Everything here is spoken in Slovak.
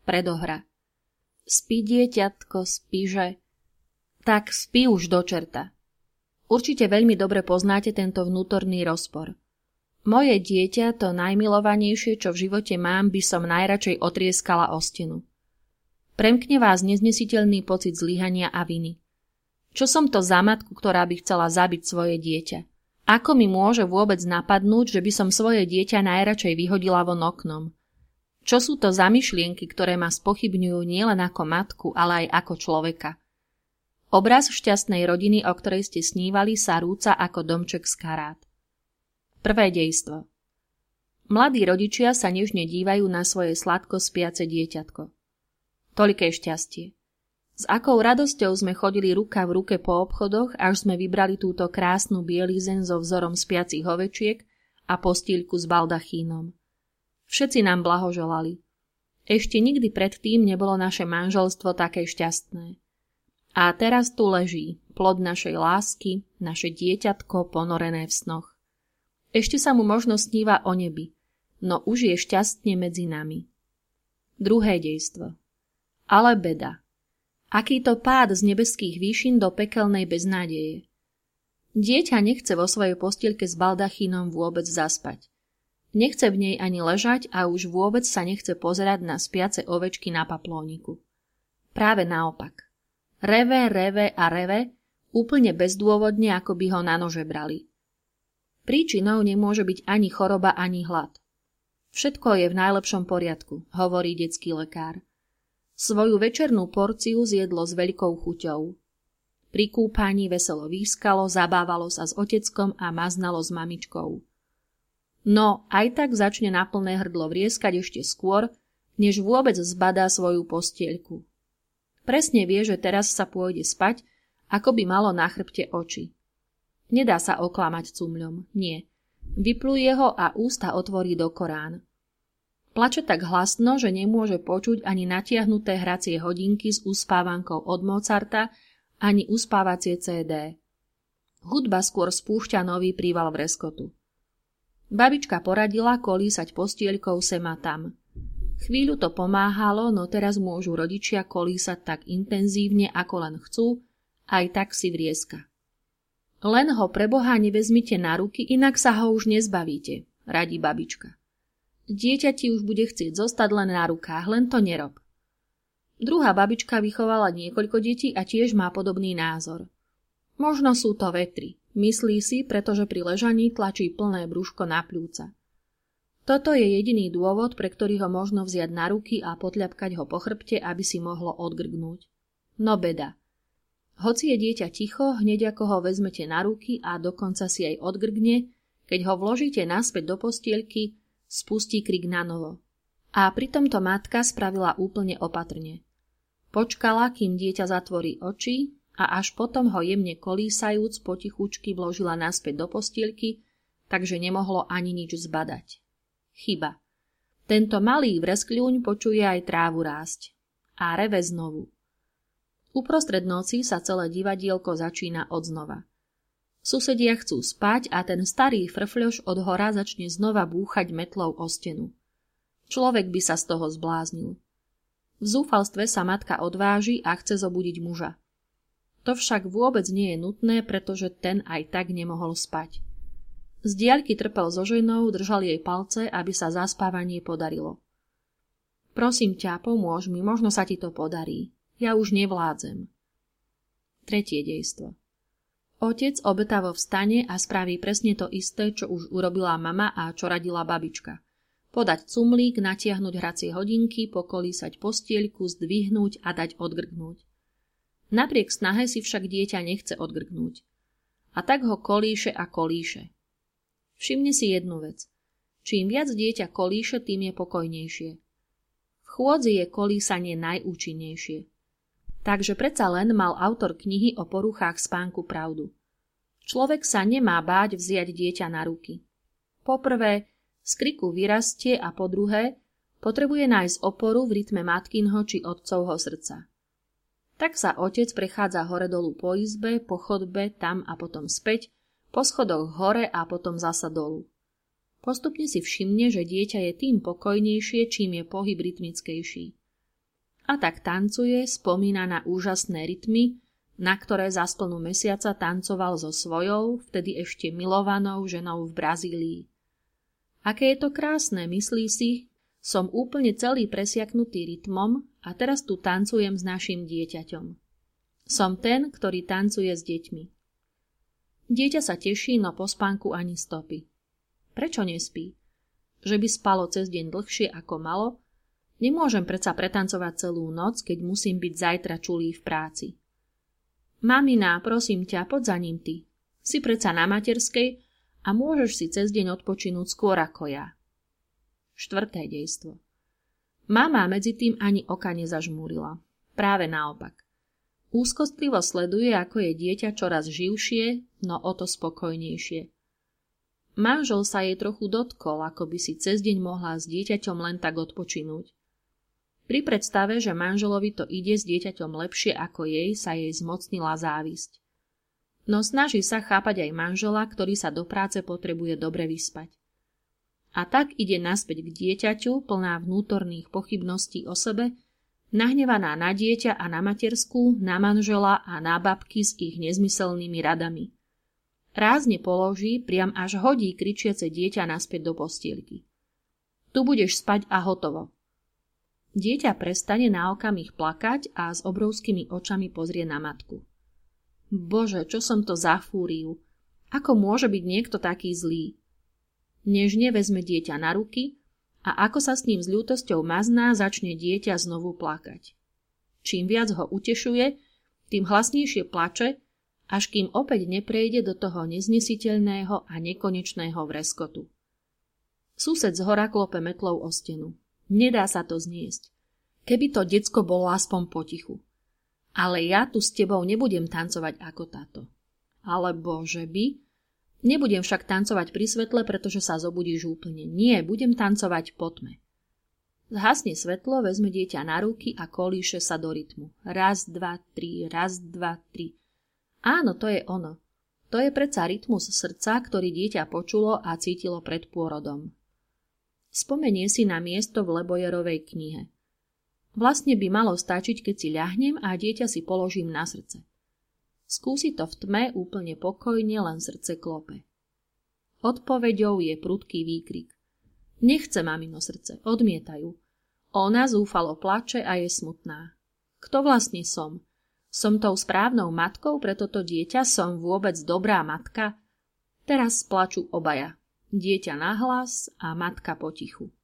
Predohra. Spí, dieťatko, spíže. Tak spí už do čerta. Určite veľmi dobre poznáte tento vnútorný rozpor. Moje dieťa, to najmilovanejšie, čo v živote mám, by som najradšej otrieskala o stenu. Premkne vás neznesiteľný pocit zlyhania a viny. Čo som to za matku, ktorá by chcela zabiť svoje dieťa? Ako mi môže vôbec napadnúť, že by som svoje dieťa najradšej vyhodila von oknom? Čo sú to za myšlienky, ktoré ma spochybňujú nielen ako matku, ale aj ako človeka? Obraz šťastnej rodiny, o ktorej ste snívali, sa rúca ako domček z karát. Prvé dejstvo. Mladí rodičia sa nežne dívajú na svoje sladko spiace dieťatko. Toľké šťastie. S akou radosťou sme chodili ruka v ruke po obchodoch, až sme vybrali túto krásnu bielizeň so vzorom spiacich ovečiek a postýľku s baldachínom. Všetci nám blahoželali. Ešte nikdy predtým nebolo naše manželstvo také šťastné. A teraz tu leží plod našej lásky, naše dieťatko ponorené v snoch. Ešte sa mu možno sníva o nebi, no už je šťastne medzi nami. Druhé dejstvo. Ale beda. Aký to pád z nebeských výšin do pekelnej beznádeje. Dieťa nechce vo svojej postielke s baldachínom vôbec zaspať. Nechce v nej ani ležať a už vôbec sa nechce pozerať na spiace ovečky na paplóniku. Práve naopak. Reve a reve, úplne bezdôvodne, ako by ho na nože brali. Príčinou nemôže byť ani choroba, ani hlad. Všetko je v najlepšom poriadku, hovorí detský lekár. Svoju večernú porciu zjedlo s veľkou chuťou. Pri kúpaní veselo výskalo, zabávalo sa s oteckom a maznalo s mamičkou. No, aj tak začne na plné hrdlo vrieskať ešte skôr, než vôbec zbadá svoju postieľku. Presne vie, že teraz sa pôjde spať, ako by malo na chrbte oči. Nedá sa oklamať cumľom, nie. Vypluje ho a ústa otvorí do Korán. Plače tak hlasno, že nemôže počuť ani natiahnuté hracie hodinky s uspávankou od Mozarta, ani uspávacie CD. Hudba skôr spúšťa nový príval vreskotu. Babička poradila kolísať postieľkou sem a tam. Chvíľu to pomáhalo, no teraz môžu rodičia kolísať tak intenzívne, ako len chcú, aj tak si vrieska. Len ho pre Boha nevezmite na ruky, inak sa ho už nezbavíte, radí babička. Dieťa ti už bude chcieť zostať len na rukách, len to nerob. Druhá babička vychovala niekoľko detí a tiež má podobný názor. Možno sú to vetry, myslí si, pretože pri ležaní tlačí plné brúško na pľúca. Toto je jediný dôvod, pre ktorý ho možno vziať na ruky a potľapkať ho po chrbte, aby si mohlo odgrgnúť. No beda. Hoci je dieťa ticho, hneď ako ho vezmete na ruky a dokonca si aj odgrgne, keď ho vložíte naspäť do postielky, spustí krik nanovo. A pritom to matka spravila úplne opatrne. Počkala, kým dieťa zatvorí oči a až potom ho jemne kolísajúc potichučky vložila naspäť do postielky, takže nemohlo ani nič zbadať. Chyba. Tento malý vreskľúň počuje aj trávu rásť. A reve znovu. Uprostred noci sa celé divadielko začína odznova. Susedia chcú spať a ten starý frfľoš od hora začne znova búchať metlou o stenu. Človek by sa z toho zbláznil. V zúfalstve sa matka odváži a chce zobudiť muža. To však vôbec nie je nutné, pretože ten aj tak nemohol spať. Z diaľky trpel so ženou, držal jej palce, aby sa zaspávanie podarilo. Prosím ťa, pomôž mi, možno sa ti to podarí. Ja už nevládzem. Tretie dejstvo. Otec obetavo vstane a spraví presne to isté, čo už urobila mama a čo radila babička. Podať cumlík, natiahnuť hracie hodinky, pokolísať postieľku, zdvihnúť a dať odgrgnúť. Napriek snahe si však dieťa nechce odgrgnúť. A tak ho kolíše a kolíše. Všimni si jednu vec. Čím viac dieťa kolíše, tým je pokojnejšie. V chôdzi je kolísanie najúčinnejšie. Takže predsa len mal autor knihy o poruchách spánku pravdu. Človek sa nemá báť vziať dieťa na ruky. Po prvé, z kriku vyrastie a po druhé, potrebuje nájsť oporu v rytme matkinho či otcovho srdca. Tak sa otec prechádza hore dolu po izbe, po chodbe, tam a potom späť, po schodoch hore a potom zasa dolu. Postupne si všimne, že dieťa je tým pokojnejšie, čím je pohyb rytmickejší. A tak tancuje, spomína na úžasné rytmy, na ktoré za splnú mesiaca tancoval so svojou, vtedy ešte milovanou ženou v Brazílii. Aké je to krásne, myslí si, som úplne celý presiaknutý rytmom a teraz tu tancujem s našim dieťaťom. Som ten, ktorý tancuje s deťmi. Dieťa sa teší, no po spánku ani stopy. Prečo nespí? Že by spalo cez deň dlhšie ako malo? Nemôžem predsa pretancovať celú noc, keď musím byť zajtra čulý v práci. Mamina, prosím ťa, poď za ním ty. Si predsa na materskej a môžeš si cez deň odpočinúť skôr ako ja. 4. dejstvo. Mama medzi tým ani oka nezažmúrila. Práve naopak. Úzkostlivo sleduje, ako je dieťa čoraz živšie, no o to spokojnejšie. Manžel sa jej trochu dotkol, ako by si cez deň mohla s dieťaťom len tak odpočinúť. Pri predstave, že manželovi to ide s dieťaťom lepšie ako jej, sa jej zmocnila závisť. No snaží sa chápať aj manžela, ktorý sa do práce potrebuje dobre vyspať. A tak ide naspäť k dieťaťu, plná vnútorných pochybností o sebe, nahnevaná na dieťa a na matersku, na manžela a na babky s ich nezmyselnými radami. Rázne položí, priam až hodí kričiace dieťa naspäť do postielky. Tu budeš spať a hotovo. Dieťa prestane na okamih plakať a s obrovskými očami pozrie na matku. Bože, čo som to za fúriu? Ako môže byť niekto taký zlý? Nežne vezme dieťa na ruky a ako sa s ním s ľútosťou mazná, začne dieťa znovu plakať. Čím viac ho utešuje, tým hlasnejšie plače, až kým opäť neprejde do toho neznesiteľného a nekonečného vreskotu. Sused zhora klope metlou o stenu. Nedá sa to zniesť. Keby to decko bolo aspoň potichu. Ale ja tu s tebou nebudem tancovať ako táto. Alebo že by? Nebudem však tancovať pri svetle, pretože sa zobudíš úplne. Nie, budem tancovať po tme. Zhasne svetlo, vezme dieťa na ruky a kolíše sa do rytmu. 1, 2, 3, 1, 2, 3. Áno, to je ono. To je predsa rytmus srdca, ktorý dieťa počulo a cítilo pred pôrodom. Spomenie si na miesto v Leboyerovej knihe. Vlastne by malo stačiť, keď si ľahnem a dieťa si položím na srdce. Skúsi to v tme úplne pokojne, len srdce klope. Odpoveďou je prudký výkrik. Nechce mamino srdce, odmietajú. Ona zúfalo plače a je smutná. Kto vlastne som? Som tou správnou matkou pre toto dieťa? Som vôbec dobrá matka? Teraz plačú obaja. Dieťa nahlas a matka potichu.